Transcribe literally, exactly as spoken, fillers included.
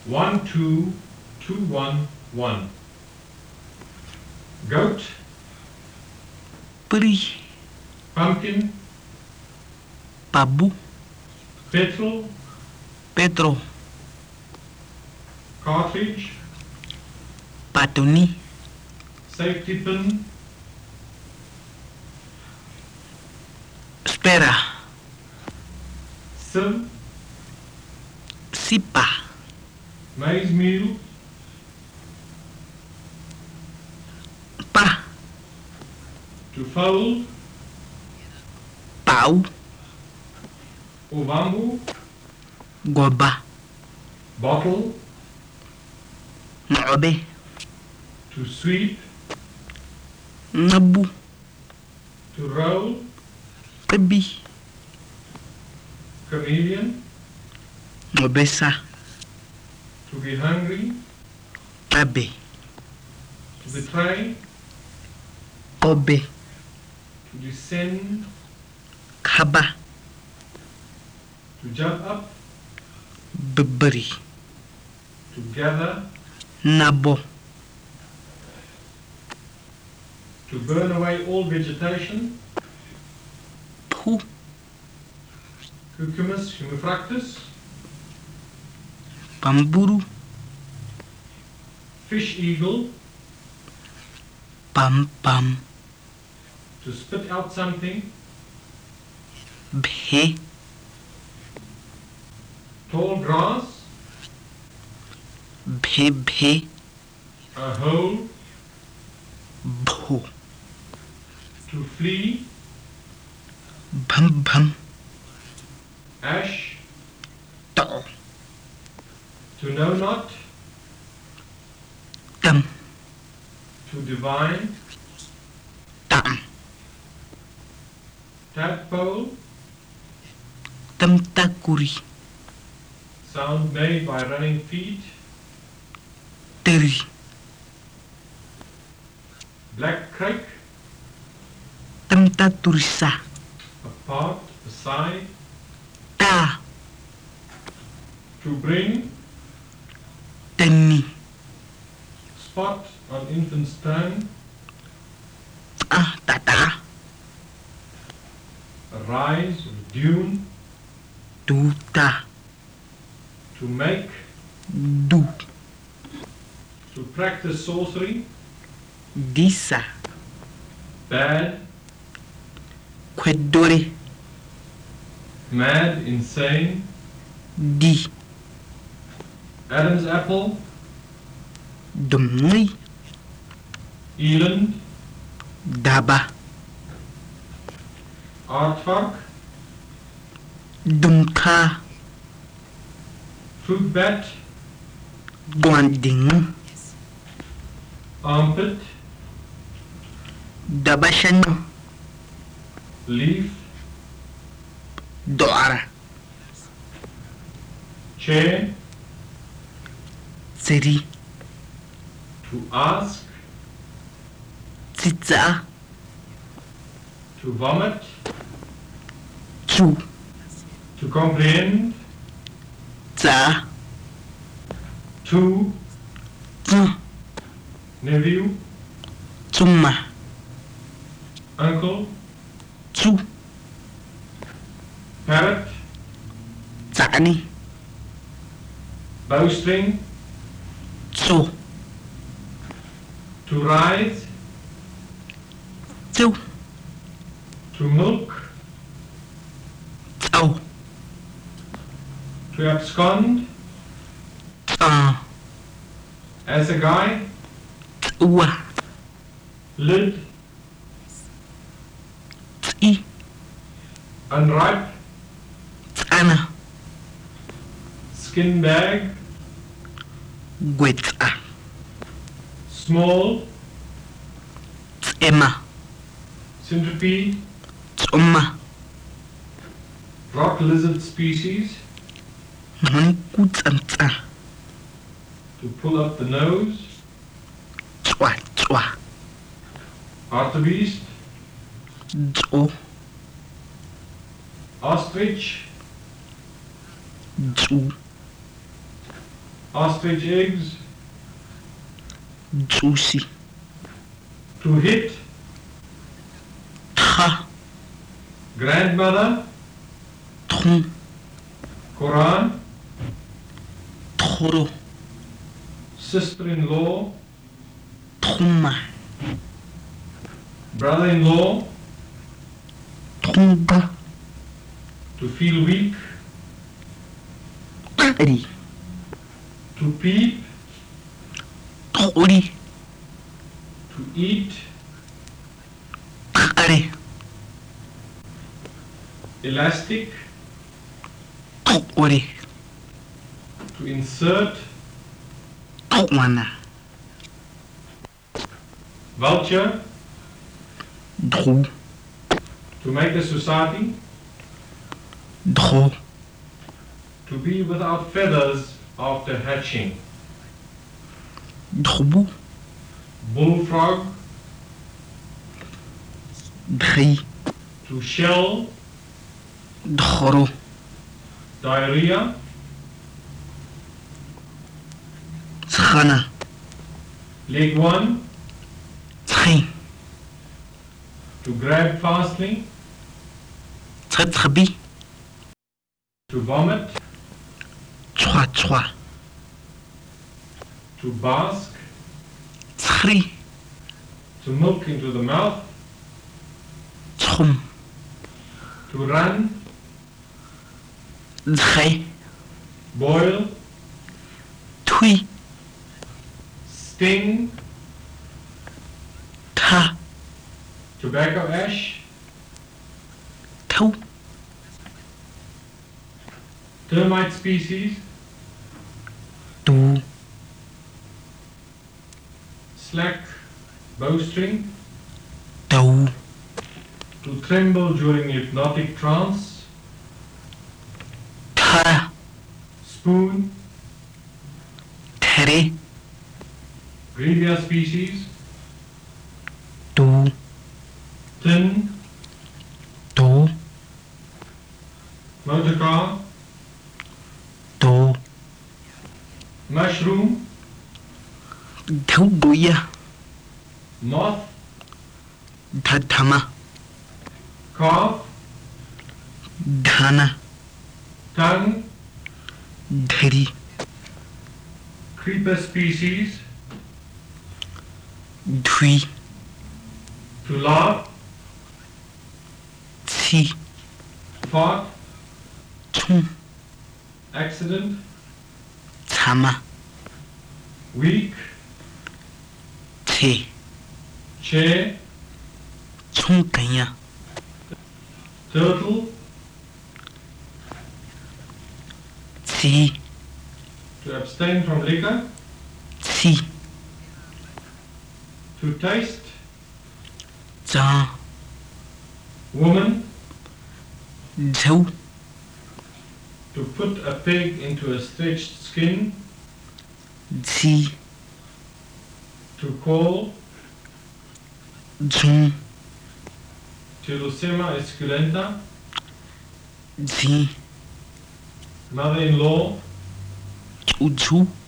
one two two one one. Goat. Pri. Pumpkin. Pabu. Petrol. Petro. Cartridge. Patoni. Safety pin. Spera. Sieve. Sipa. Maize meal. Pa. To fold. Pau. Ovambu. Goba. Bottle. Ngobe. To sweep. Nabu. To roll. Ebi. Chameleon. Ngobesa. To be hungry. Abe. To betray. Obe. To descend. Kaba. To jump up. Beberi. To gather. Nabo. To burn away all vegetation. Pu. Cucumis humifractus. Pamburu. Fish eagle. Pam pam. To spit out something. Bhe. Tall grass. Bhe bhe. A hole. Bho. To flee. Bam bam. Ash. To. To know not. Tam. To divine. Tam. Tadpole. Tam takuri. Sound made by running feet. Teri. Black crake. Tam taturisa. Apart, aside. Ta. To bring. Tani. Spot on infant's tongue. Ah, tata. Rise or dune. Duta. To make. Du. To practice sorcery. Disa. Bad. Kwedore. Mad, insane. Di. Adam's apple. Dumni. Eland. Daba. Aardvark. Dumka. Fruit bat. Gwanding. Armpit. Dabashano. Leaf. Doara. Chair. Seri. To ask. Titsa. To vomit. Chu. To comprehend. Tsa. To. Tsa. Nephew. Tsuma. Uncle. Chu. Parrot. Tsani. Bowstring. Tso. To rise. Tso. To milk. Tso. To abscond. Tsa. As a guy. Ua. Lid. Tsi. Unripe. Tsana. Skin bag. Gwetsa. Small. Tsema. Centipede. Tsoma. Rock lizard species. Nkutsamtsa. To pull up the nose. Tswa tswa. Hartebeest. Tso. Ostrich. Tsu. Ostrich eggs. Tsusi. To hit. Tha. Grandmother. Tron. Quran. Toro. Sister-in-law. Troma. Brother-in-law. Tromba. To feel weak. Ari. To peep. Tori. To eat. Ari. Elastic. Tori. To insert. Twana. Vulture. Dro. To make a society. Dro. To be without feathers after hatching. Drobu. Bullfrog. Dri. To shell. Dro. Diarrhea. Tshana. Leg one. Tshai. To grab fastly. Tsatsabi. To vomit. Tswa tswa. To bask. Tsri. To milk into the mouth. Tsom. To run. Dzai. Boil. Tui. Sting. Ta. Tobacco ash. Tau. Termite species. Du. Slack bowstring. Dau. To tremble during hypnotic trance. Ta. Spoon. Tere. Grevia species. Du. Tin. Du. Motorcar. Du. Mushroom. Dau buya. Moth. Tatama. Calf. Dhana. Tongue. Dhari. Creeper species. Dhui. To laugh. Tsi. Fart. Tsum. Accident. Tama. Weak. Te. Chair. Tsungkanya. Turtle. Tsi. To abstain from liquor. Tsi. To taste. Za. Woman. Zau. To put a pig into a stretched skin. Zi. To call. Zum. Tirosema esculenta. Zi. Mother-in-law. Tsu.